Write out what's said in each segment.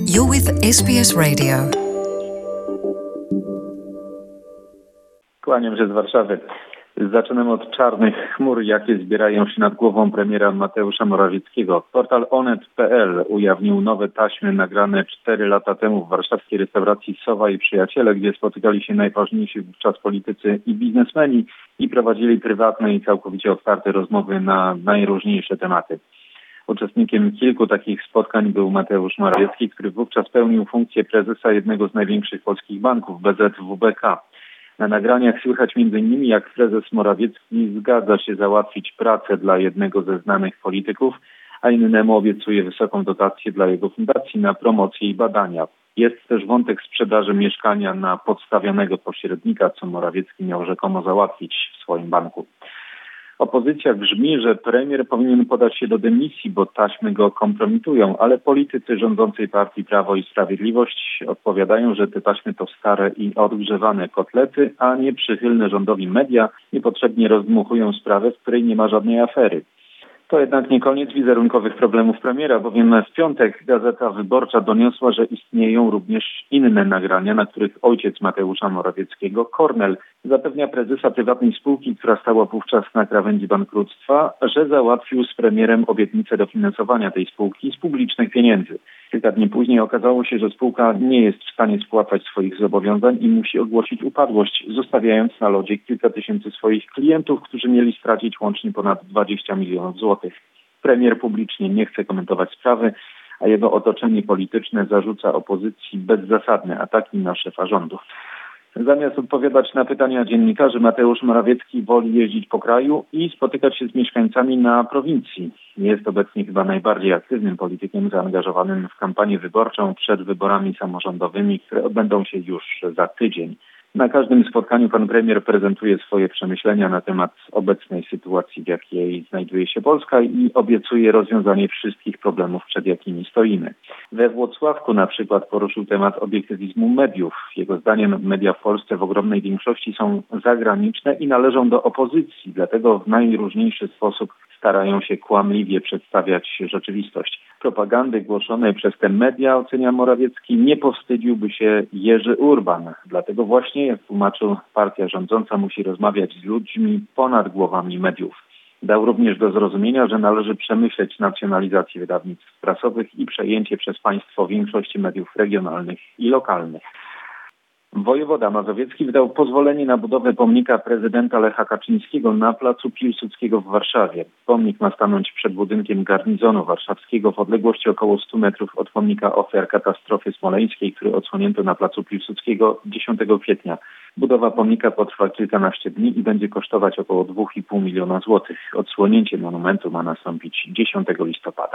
You're with SBS Radio. Kłaniam się z Warszawy. Zaczynamy od czarnych chmur, jakie zbierają się nad głową premiera Mateusza Morawieckiego. Portal Onet.pl ujawnił nowe taśmy nagrane 4 lata temu w warszawskiej restauracji Sowa i Przyjaciele, gdzie spotykali się najważniejsi wówczas politycy i biznesmeni i prowadzili prywatne i całkowicie otwarte rozmowy na najróżniejsze tematy. Uczestnikiem kilku takich spotkań był Mateusz Morawiecki, który wówczas pełnił funkcję prezesa jednego z największych polskich banków, BZWBK. Na nagraniach słychać m.in. jak prezes Morawiecki zgadza się załatwić pracę dla jednego ze znanych polityków, a innemu obiecuje wysoką dotację dla jego fundacji na promocję i badania. Jest też wątek sprzedaży mieszkania na podstawionego pośrednika, co Morawiecki miał rzekomo załatwić w swoim banku. Opozycja grzmi, że premier powinien podać się do dymisji, bo taśmy go kompromitują, ale politycy rządzącej partii Prawo i Sprawiedliwość odpowiadają, że te taśmy to stare i odgrzewane kotlety, a nie przychylne rządowi media niepotrzebnie rozdmuchują sprawę, w której nie ma żadnej afery. To jednak nie koniec wizerunkowych problemów premiera, bowiem w piątek Gazeta Wyborcza doniosła, że istnieją również inne nagrania, na których ojciec Mateusza Morawieckiego, Kornel, zapewnia prezesa prywatnej spółki, która stała wówczas na krawędzi bankructwa, że załatwił z premierem obietnicę dofinansowania tej spółki z publicznych pieniędzy. Kilka dni później okazało się, że spółka nie jest w stanie spłacać swoich zobowiązań i musi ogłosić upadłość, zostawiając na lodzie kilka tysięcy swoich klientów, którzy mieli stracić łącznie ponad 20 milionów złotych. Premier publicznie nie chce komentować sprawy, a jego otoczenie polityczne zarzuca opozycji bezzasadne ataki na szefa rządu. Zamiast odpowiadać na pytania dziennikarzy, Mateusz Morawiecki woli jeździć po kraju i spotykać się z mieszkańcami na prowincji. Jest obecnie chyba najbardziej aktywnym politykiem zaangażowanym w kampanię wyborczą przed wyborami samorządowymi, które odbędą się już za tydzień. Na każdym spotkaniu pan premier prezentuje swoje przemyślenia na temat obecnej sytuacji, w jakiej znajduje się Polska i obiecuje rozwiązanie wszystkich problemów, przed jakimi stoimy. We Włocławku na przykład poruszył temat obiektywizmu mediów. Jego zdaniem media w Polsce w ogromnej większości są zagraniczne i należą do opozycji, dlatego w najróżniejszy sposób starają się kłamliwie przedstawiać rzeczywistość. Propagandy głoszonej przez te media, ocenia Morawiecki, nie powstydziłby się Jerzy Urban. Dlatego właśnie, jak tłumaczył, partia rządząca musi rozmawiać z ludźmi ponad głowami mediów. Dał również do zrozumienia, że należy przemyśleć nacjonalizację wydawnictw prasowych i przejęcie przez państwo większości mediów regionalnych i lokalnych. Wojewoda mazowiecki wydał pozwolenie na budowę pomnika prezydenta Lecha Kaczyńskiego na placu Piłsudskiego w Warszawie. Pomnik ma stanąć przed budynkiem garnizonu warszawskiego w odległości około 100 metrów od pomnika ofiar katastrofy smoleńskiej, który odsłonięto na placu Piłsudskiego 10 kwietnia. Budowa pomnika potrwa kilkanaście dni i będzie kosztować około 2,5 miliona złotych. Odsłonięcie monumentu ma nastąpić 10 listopada.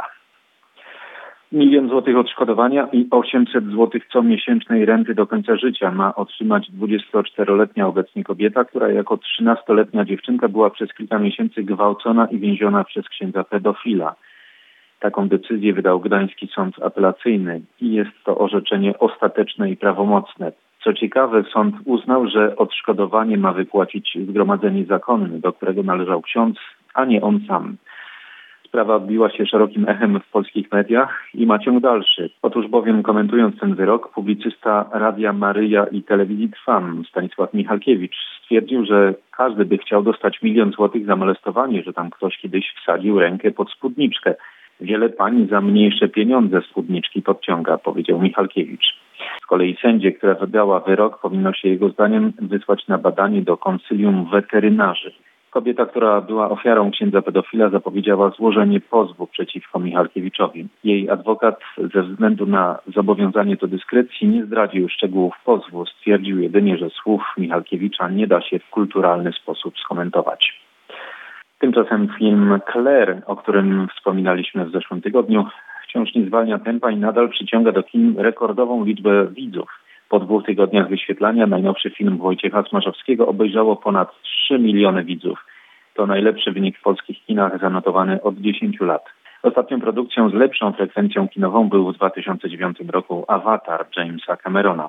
1 milion złotych odszkodowania i 800 złotych comiesięcznej renty do końca życia ma otrzymać 24-letnia obecnie kobieta, która jako 13-letnia dziewczynka była przez kilka miesięcy gwałcona i więziona przez księdza pedofila. Taką decyzję wydał Gdański Sąd Apelacyjny i jest to orzeczenie ostateczne i prawomocne. Co ciekawe, sąd uznał, że odszkodowanie ma wypłacić Zgromadzenie Zakonne, do którego należał ksiądz, a nie on sam. Sprawa odbiła się szerokim echem w polskich mediach i ma ciąg dalszy. Otóż bowiem, komentując ten wyrok, publicysta Radia Maryja i Telewizji Trwam Stanisław Michalkiewicz stwierdził, że każdy by chciał dostać 1 milion złotych za molestowanie, że tam ktoś kiedyś wsadził rękę pod spódniczkę. Wiele pań za mniejsze pieniądze spódniczki podciąga, powiedział Michalkiewicz. Z kolei sędzie, która wydała wyrok, powinno się jego zdaniem wysłać na badanie do konsylium weterynarzy. Kobieta, która była ofiarą księdza pedofila, zapowiedziała złożenie pozwu przeciwko Michalkiewiczowi. Jej adwokat ze względu na zobowiązanie do dyskrecji nie zdradził szczegółów pozwu. Stwierdził jedynie, że słów Michalkiewicza nie da się w kulturalny sposób skomentować. Tymczasem film Claire, o którym wspominaliśmy w zeszłym tygodniu, wciąż nie zwalnia tempa i nadal przyciąga do kin rekordową liczbę widzów. Po 2 tygodniach wyświetlania najnowszy film Wojciecha Smarzowskiego obejrzało ponad 3 miliony widzów. To najlepszy wynik w polskich kinach zanotowany od 10 lat. Ostatnią produkcją z lepszą frekwencją kinową był w 2009 roku Avatar Jamesa Camerona.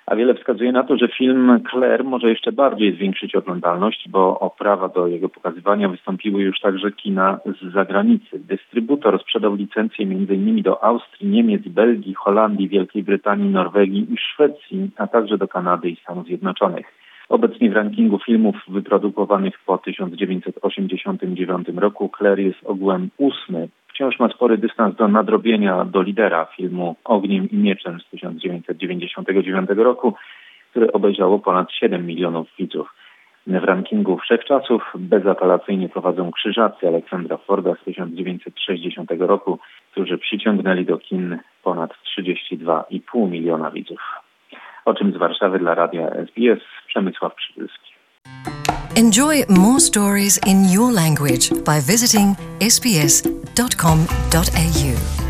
A wiele wskazuje na to, że film Claire może jeszcze bardziej zwiększyć oglądalność, bo o prawa do jego pokazywania wystąpiły już także kina z zagranicy. Dystrybutor sprzedał licencję m.in. do Austrii, Niemiec, Belgii, Holandii, Wielkiej Brytanii, Norwegii i Szwecji, a także do Kanady i Stanów Zjednoczonych. Obecnie w rankingu filmów wyprodukowanych po 1989 roku Claire jest ogółem 8. Wciąż ma spory dystans do nadrobienia do lidera filmu Ogniem i Mieczem z 1999 roku, który obejrzało ponad 7 milionów widzów. W rankingu wszechczasów bezapelacyjnie prowadzą Krzyżacy Aleksandra Forda z 1960 roku, którzy przyciągnęli do kin ponad 32,5 miliona widzów. O czym z Warszawy dla Radia SBS Przemysław Przybylski. Enjoy more stories in your language by visiting sbs.com.au.